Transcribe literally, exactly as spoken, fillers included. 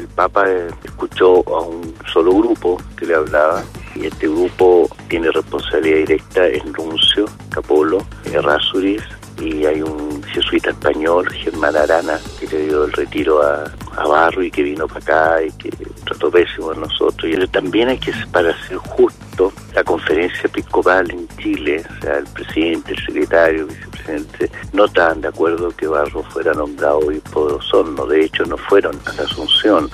el Papa escuchó a un solo grupo que le hablaba, y este grupo tiene responsabilidad directa el nuncio Capolo, Errázuriz, y hay un jesuita español, Germán Arana, que le dio el retiro a, a Barro y que vino para acá y que trató pésimo a nosotros. Y también hay que, para ser justo, la conferencia episcopal en Chile, o sea, el presidente, el secretario, el vicepresidente, no estaban de acuerdo que Barro fuera nombrado obispo de Osorno. De hecho, no fueron a la Asunción.